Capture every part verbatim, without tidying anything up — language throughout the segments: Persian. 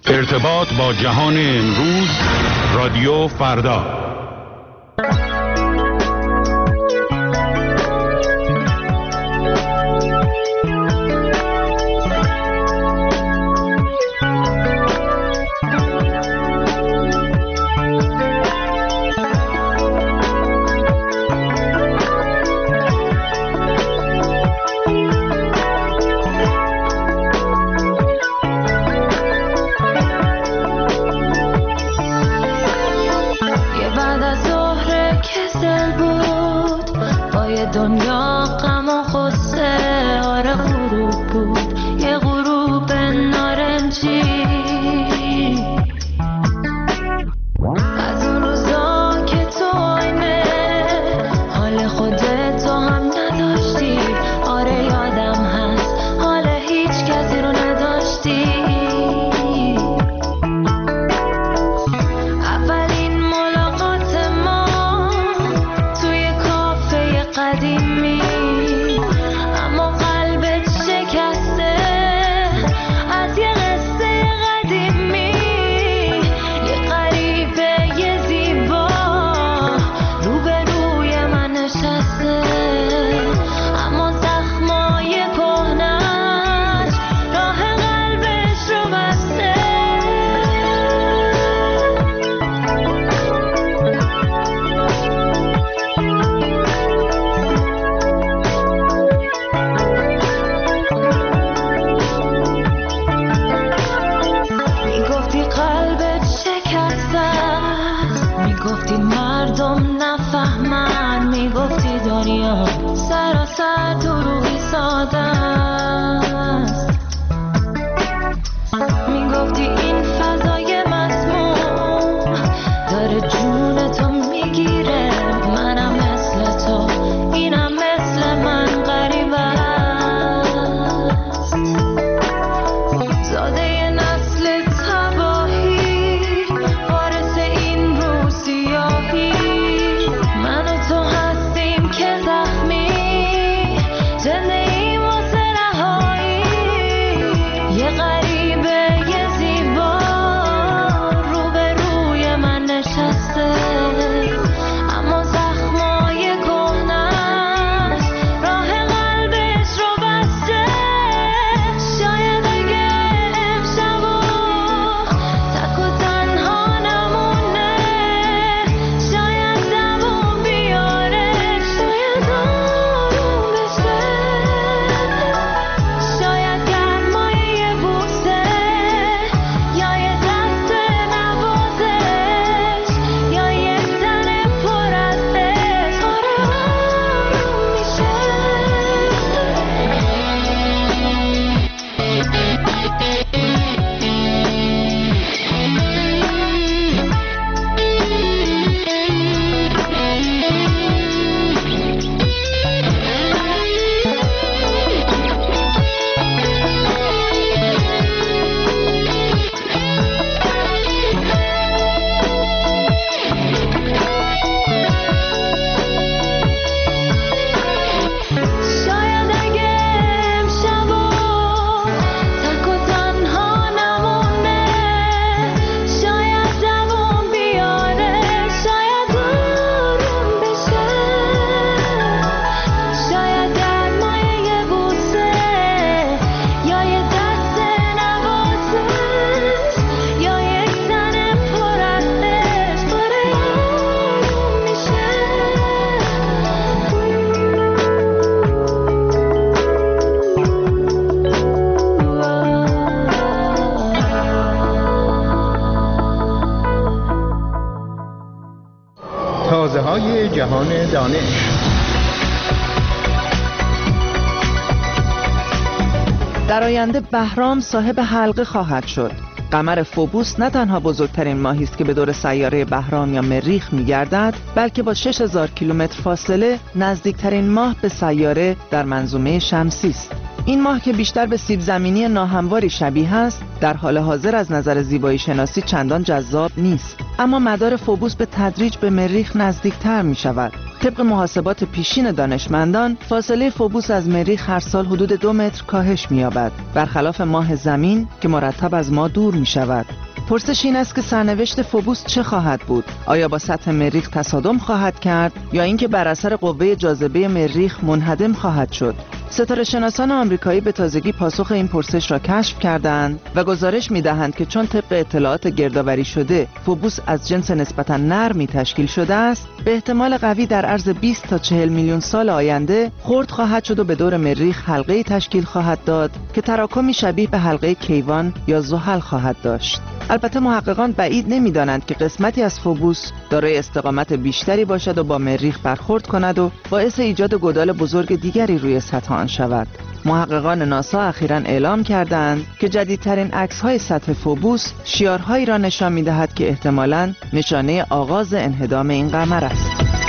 ارتباط با جهان امروز، رادیو فردا. دنیا غم و غصه آره غروب بود، یه غروب نارنجی از اون روزا که تو آینه حال خودت تو هم نداشتی. آره یادم هست حال هیچ کسی رو نداشتی. اولین ملاقات ما توی کافه قدیمی، اما قلبت شکسته از یه قصه قدیمی. یه غریبه یه زیبا روبروی من نشسته، اما زخمای کهنش راه قلبش رو بسته. میگفتی قلبت شکسته است، میگفتی مردم نفهمن، میگفتی دنیا سراسر دروغی ساده است، میگفتی این فضای مسموم داره جون تو میگیره. منم مثل تو، اینم مثل من غریب است. زاده نسل تباهی، وارث این روسیاهی، من و تو هستیم که زخمی زنده ایم واسه رهایی. یه غریبه یه زیبا روبروی من نشسته، اما زخمای کهنش راه قلبش رو بسته. شاید اگه امشب تک و تنها نمونه، شاید دووم بیاره، شاید آروم بشه، شاید گرمای یه بوسه یا یه دست نوازش یا یه تن پر از عشق آره آروم میشه. شاید اگه امشب تک و تنها نمونه، شاید دووم بیاره، شاید آروم بشه، شاید گرمای یه بوسه یا یه دست نوازش یا یک تن پر از عشق آره آروم میشه. تازه های جهان دانش. در آینده بهرام صاحب حلقه خواهد شد. قمر فوبوس نه تنها بزرگترین ماهی است که به دور سیاره بهرام یا مریخ می‌گردد، بلکه با شش هزار کیلومتر فاصله نزدیکترین ماه به سیاره در منظومه شمسی است. این ماه که بیشتر به سیب زمینی ناهمواری شبیه است، در حال حاضر از نظر زیبایی شناسی چندان جذاب نیست، اما مدار فوبوس به تدریج به مریخ نزدیکتر می شود. طبق محاسبات پیشین دانشمندان فاصله فوبوس از مریخ هر سال حدود دو متر کاهش می‌یابد، برخلاف ماه زمین که مرتب از ما دور می‌شود. پرسش این است که سرنوشت فوبوس چه خواهد بود؟ آیا با سطح مریخ تصادم خواهد کرد یا اینکه بر اثر قوه جاذبه مریخ منهدم خواهد شد؟ ستاره شناسان آمریکایی به تازگی پاسخ این پرسش را کشف کردند و گزارش می‌دهند که چون طبق اطلاعات گردآوری شده فوبوس از جنس نسبتاً نرمی تشکیل شده است، به احتمال قوی در عرض بیست تا چهل میلیون سال آینده خرد خواهد شد و به دور مریخ حلقه‌ای تشکیل خواهد داد که تراکمی شبیه به حلقه کیوان یا زحل خواهد داشت. البته محققان بعید نمی‌دانند که قسمتی از فوبوس دارای استقامت بیشتری باشد و با مریخ برخورد کند و باعث ایجاد گودال بزرگ دیگری روی سطح آن شود. محققان ناسا اخیراً اعلام کردند که جدیدترین عکس‌های سطح فوبوس شیارهایی را نشان می‌دهد که احتمالاً نشانه آغاز انهدام این قمر است.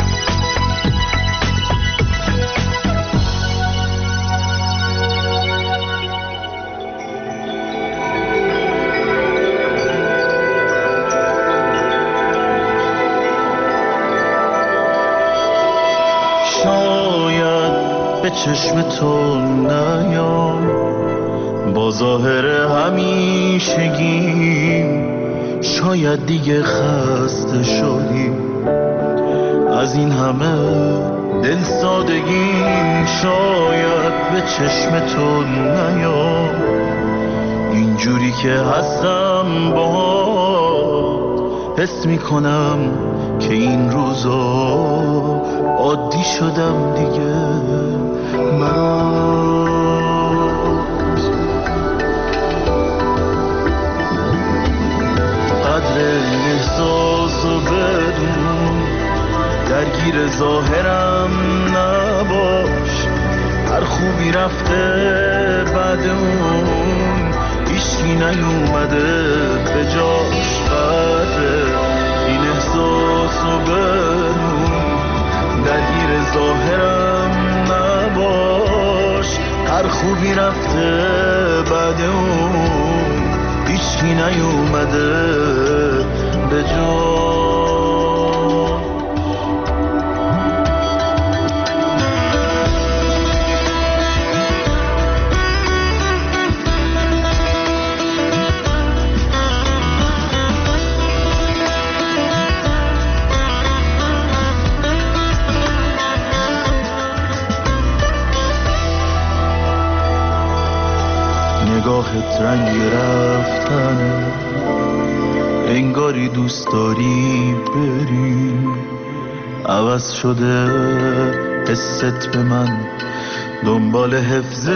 به چشم تو نیام با ظاهر همیشگیم، شاید دیگه خسته شدی از این همه دل سادگیم. شاید به چشم تو نیام اینجوری که هستم باهات، حس میکنم که این روزا عادی شدم دیگه. مرا قدر احساس و بدون درگیر ظاهرم نباش، هر خوبی رفته بعد اون هیچکی نیومده به جاش. قدر این احساس و بدون درگیر ظاهرم نباش، هر خوبی رفته بعد اون هیچکی نیومده به جا. نگاهت رنگ رفتن، انگاری دوست داری بری، عوض شده حست به من دنبال حفظ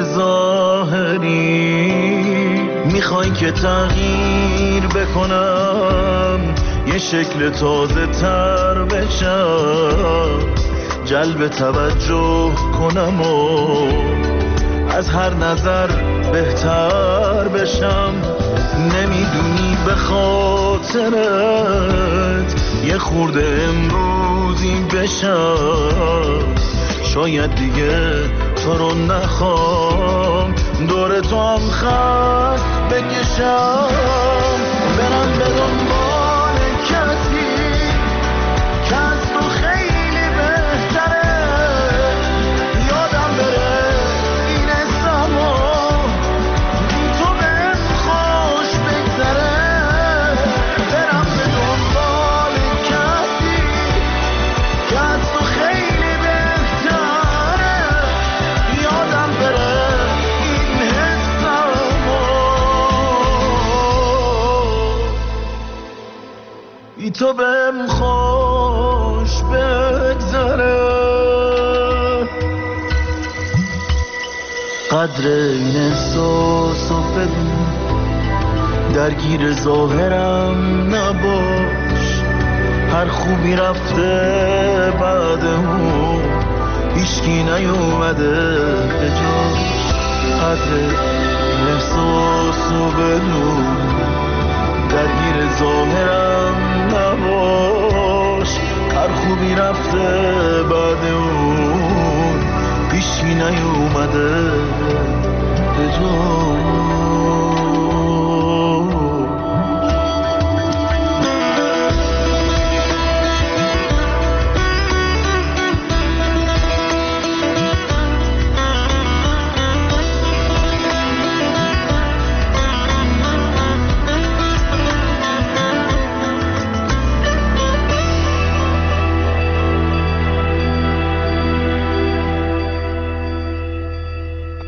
ظاهری. میخوای که تغییر بکنم، یه شکل تازه تر بشم، جلب توجه کنم و از هر نظر بهتر بشم. نمیدونی به خاطرت یه خورده امروزی بشم، شاید دیگه تو رو نخوام دور تو هم خط بکشم. برم به دنبال کسی که از تو خیلی بهتره، یادم بره این زمان تو بهم خوش بگذره. برم به دنبال کسی که از تو خیلی بهتره، یادم بره این زمان ای تو بهم خوش بگذره. قدر این احساس و بدون درگیر ظاهرم نباش، هر خوبی رفته بعد اون هیچکی نیومده به جاش. قدر این احساس و بدون درگیر ظاهرم نباش، هر خوبی رفته بعد اون هیچکی نیومده به جاش.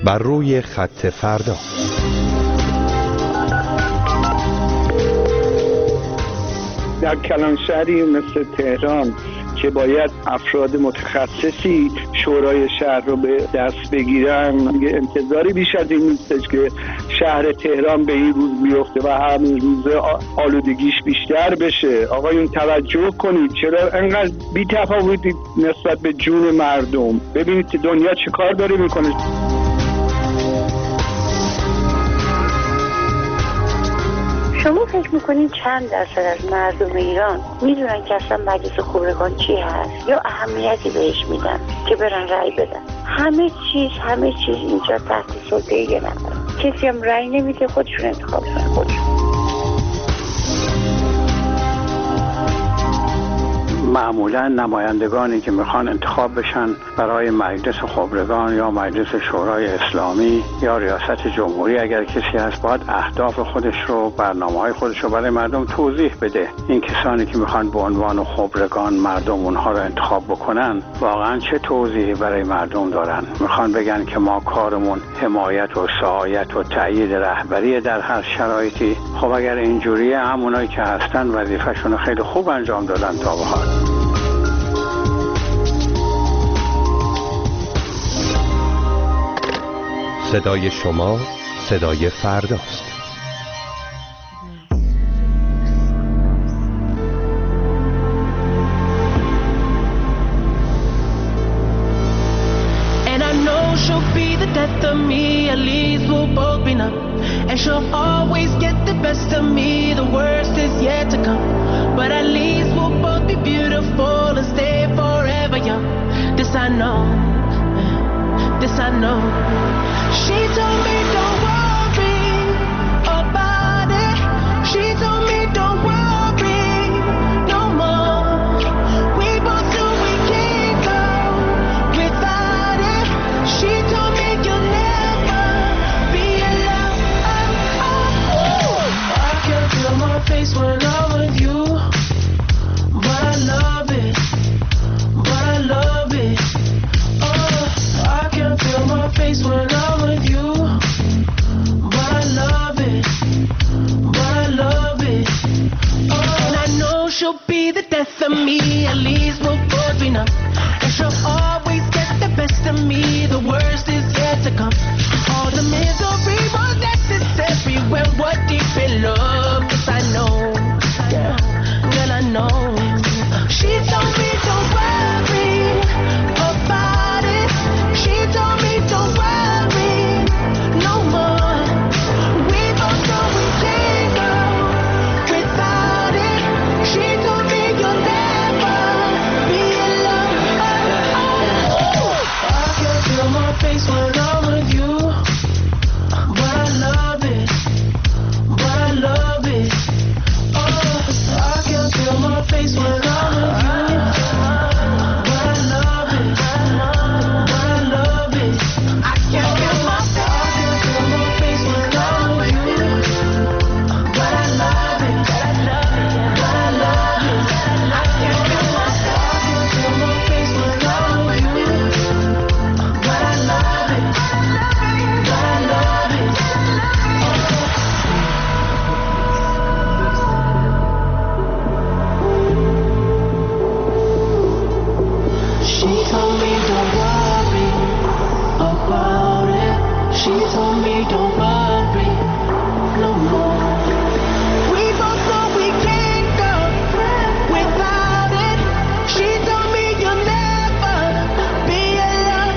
بر روی خط فردا. در کلانشهری مثل تهران که باید افراد متخصصی شورای شهر رو به دست بگیرن، انتظاری بیش از این نیستش که شهر تهران به این روز بیفته و همین روز آلودگیش بیشتر بشه. آقایون توجه کنید، چرا انقدر بی تفاوتی نسبت به جون مردم؟ ببینید که دنیا چه کار داره میکنه. شما فکر میکنین چند درصد از مردم ایران میدونن که اصلا مجلس خبرگان چی هست یا اهمیتی بهش میدن که برن رأی بدن؟ همه چیز همه چیز اینجا تحت سلطه یه نفر. کسی هم رأی نمیده، خودشون انتخاب کنن خودشون. معمولا نمایندگانی که میخوان انتخاب بشن برای مجلس خبرگان یا مجلس شورای اسلامی یا ریاست جمهوری، اگر کسی هست باید اهداف خودش رو، برنامه‌های خودش رو برای مردم توضیح بده. این کسانی که میخوان به عنوان خبرگان مردم اونها رو انتخاب بکنن واقعا چه توضیحی برای مردم دارن؟ میخوان بگن که ما کارمون حمایت و سعایت و تأیید رهبری در هر شرایطی؟ خب اگر اینجوریه، همونایی که هستن وظیفه‌شون رو خیلی خوب انجام دادن تا به حال. صدای شما صدای فرداست. And I know she'll be the death of me, at least we'll both be numb. And she'll always get the best of me, the worst is yet to come. But at least we'll both be beautiful and stay forever young. This I know, this I know. She told me don't worry about it. She told me don't worry no more. We both knew we can't go without it. She told me you'll never be alone. I can feel my face when I'm with you, but I love it, but I love it. Oh, I can feel my face when I'm with you, but I love it, but I love it. Oh, and I know she'll be the death of me, at least we'll both be numb. And she'll always get the best of me, the worst is yet to come. All the misery was necessary when we're deep in love. Yes, I know, yeah, girl, I know. She told me don't worry about it. She told me don't worry no more. We both know we can't go without it. She told me you'll never be alone. I can feel my face when I'm with you, but I love it, but I love it. Oh, I can feel my face when I'm with you, but I love it, but I love it. I can feel my face when I'm with you, but I love it, but I love it, but I love it. I can feel my face when I'm with you, but I love it, but I love it. She told me don't worry about it. She told me don't worry no more. We both know we can't go without it. She told me you'll never be alone.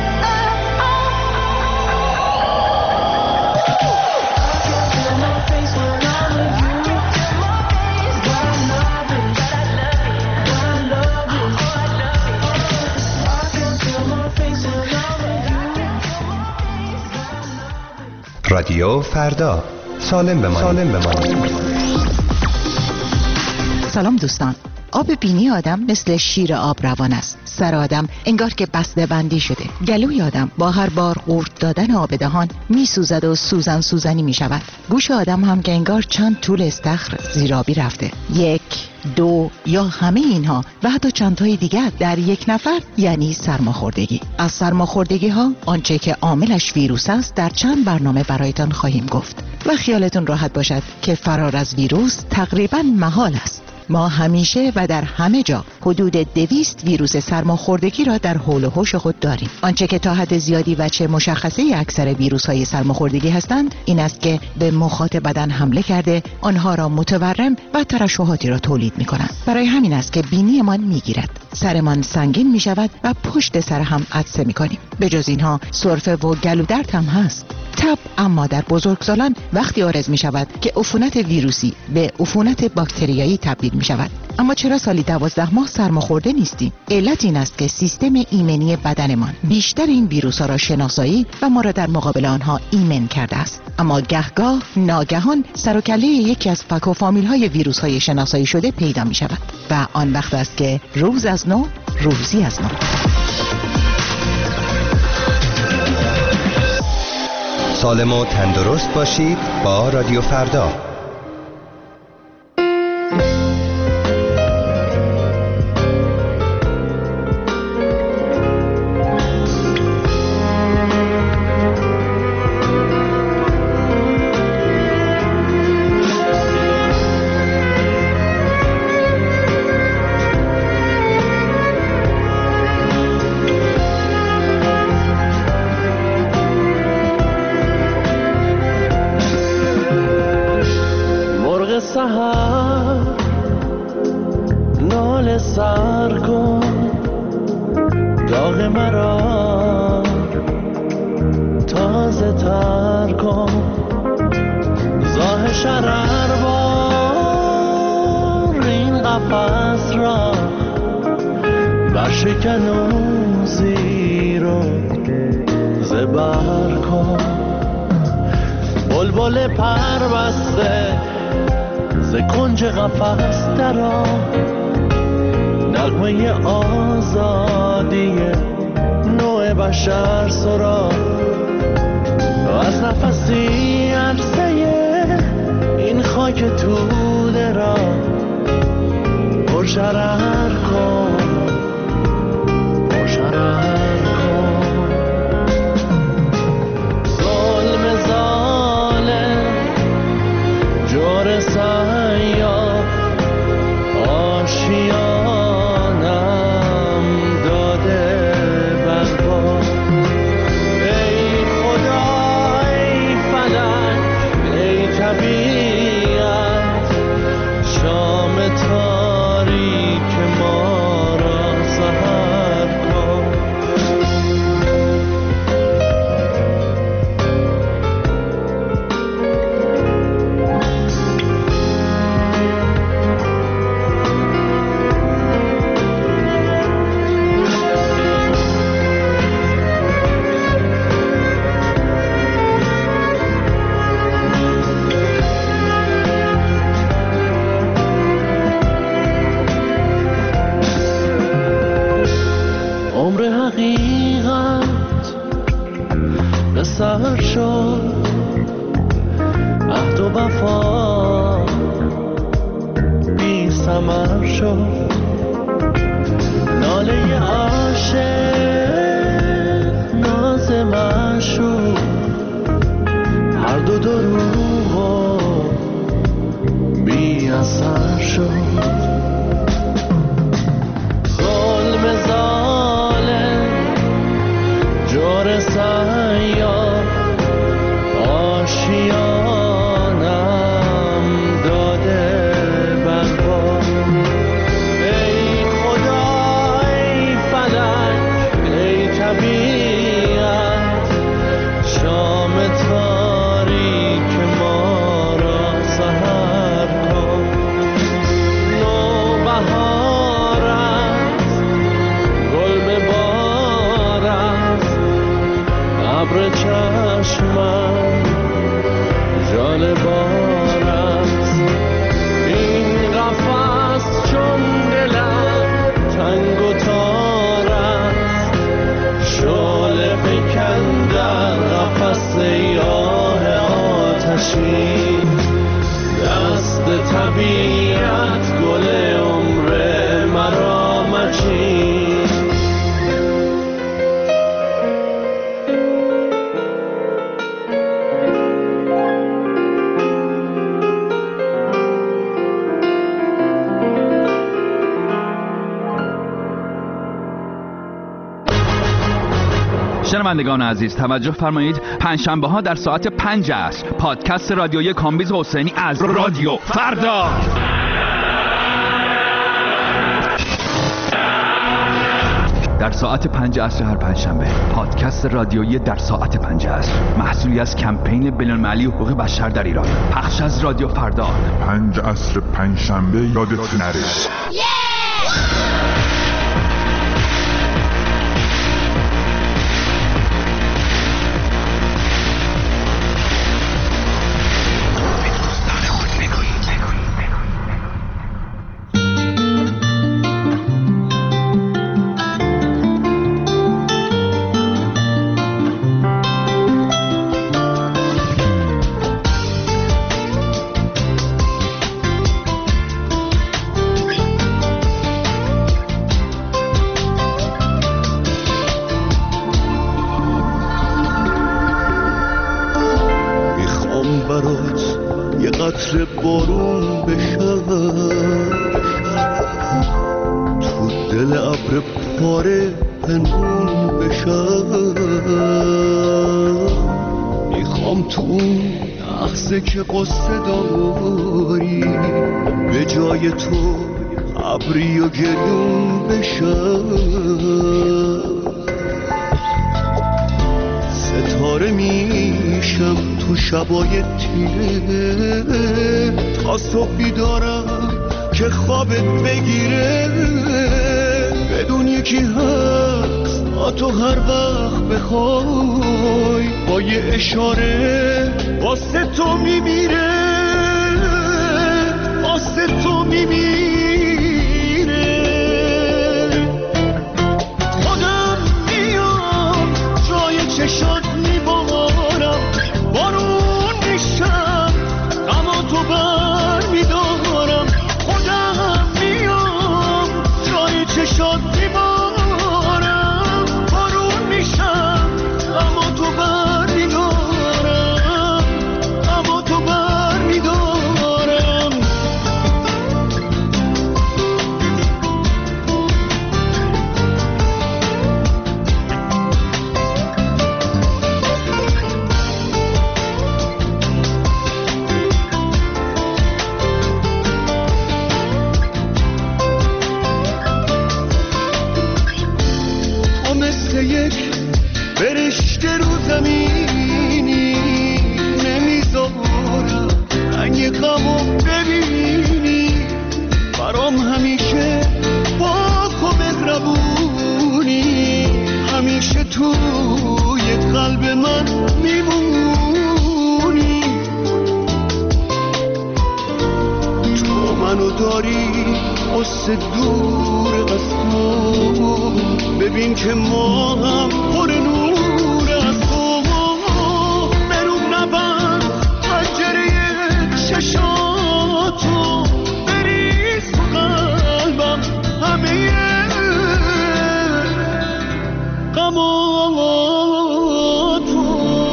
I can feel my face when I'm with you, but I love it, but I love it, but I love it. I can feel my face when I'm with you. رادیو فردا، سالم بمانید. سالم بمانید. سلام دوستان، آب بینی آدم مثل شیر آب روان است. سر آدم انگار که بسته بندی شده. گلوی آدم با هر بار قورت دادن آب دهان می سوزد و سوزن سوزنی می شود. گوش آدم هم که انگار چند طول استخر زیرابی رفته. یک، دو یا همه اینها و حتی چند تای دیگر در یک نفر یعنی سرماخوردگی. از سرماخوردگی ها آنچه که عاملش ویروس است در چند برنامه برایتان خواهیم گفت و خیالتون راحت باشد که فرار از ویروس تقریباً محال است. ما همیشه و در همه جا حدود دویست ویروس سرماخوردگی را در حول و حوش خود داریم. آنچه که تا حد زیادی وجه مشخصه اکثر ویروس های سرماخوردگی هستند این است که به مخاط بدن حمله کرده آنها را متورم و ترشحاتی را تولید می کنند. برای همین است که بینیمان می گیرد، سرمان سنگین می شود و پشت سر هم عطسه می کنیم. به جز اینها سرفه و گلودرد هم هست. تب اما در بزرگسالان وقتی عارض می شود که عفونت ویروسی به عفونت باکتریایی تبدیل می شود. اما چرا سالی دوازده ماه سرماخورده نیستیم؟ علت این است که سیستم ایمنی بدنمان بیشتر این ویروس ها را شناسایی و ما را در مقابل آنها ایمن کرده است. اما گهگاه ناگهان سر و کله یکی از فک و فامیل های ویروس های شناسایی شده پیدا می شود و آن وقت است که روز از نو روزی از نو. سالم و تندرست باشید با رادیو فردا. Oh طبیعت گل عمر مرا مچین. شنوندگان عزیز توجه فرمایید، پنجشنبه ها در ساعت پنج عصر پادکست رادیویی کامبیز حسینی از رادیو فردا. در ساعت پنج عصر هر پنجشنبه پادکست رادیویی در ساعت پنج عصر، محصولی از کمپین بین‌المللی حقوق بشر در ایران، پخش از رادیو فردا. پنج عصر پنجشنبه یادت نره. قطره بارون بشم تو دل ابر پاره پنهون بشم. میخوام تو اون لحظه که قصه داری به جای تو ابری و گریون بشم. ستاره میشم تو شبای تیره تا صبح بیدارم که خوابت بگیره. بدون یکی هست با تو هر وقت بخوای با یه اشاره واسه تو میمیره، واسه تو میمیره. خودم میام جای چشات میبارم، بارون میشم اما تو بر میدارم. خودم میام جای چشات میبارم، بارون میشم اما تو بر میدارم، اما تو بر میدارم. یک برشته رو زمینی نمیذارم رنگ غمو ببینی. برام همیشه پاک و مهربونی، همیشه توی قلب من میمونی. تو منو داری قصه دور از تو، ببین که ما هم پر نور از تو. برو نبند پنجره چشاتو، بریز تو قلبم همه غماتو.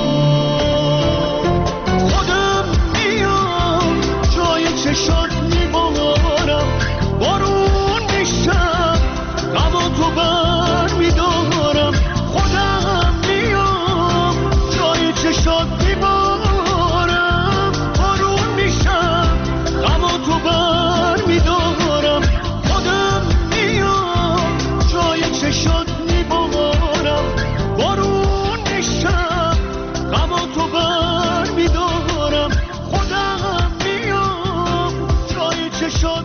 خودم میام جای چشات میبارم، بارون میشم اما تو بر میدارم. خودم میام جای چشات میبارم، بارون میشم اما تو بر میدارم. خودم میام جای چشات میبارم، بارون میشم اما تو بر میدارم. خودم میام جای چشات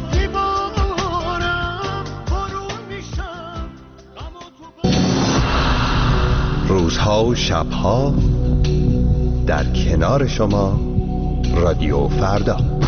روزها و شبها در کنار شما رادیو فردا.